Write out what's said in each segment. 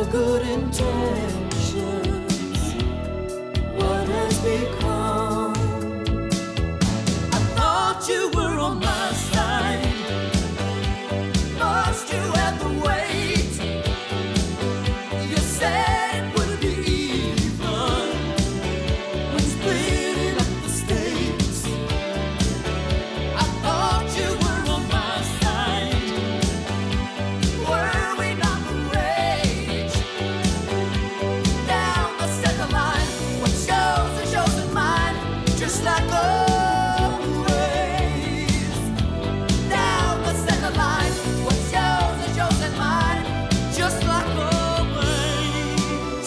good intentions, what has become? I thought you were on my side, lost you at the weight. You said it would be even when splitting up the stakes. I thought you were on my side. Were we not the rage? Down the center line, what shows is yours and mine, just like always. Down the center line, what shows is yours and mine, just like always.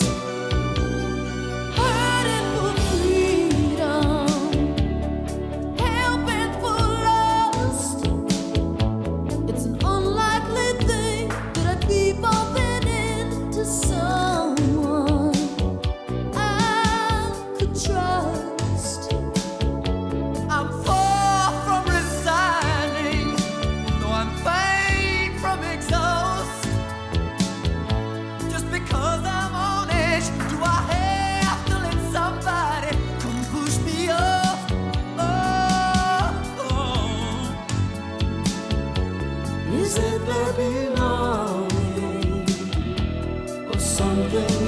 Hurting for freedom, helping for lust. It's an unlikely thing that I keep bumping into someone I could trust. I'm far from resigning, though I'm faint from exhaust. Just because I'm on edge, do I have to let somebody come push me off? Is it the belonging or something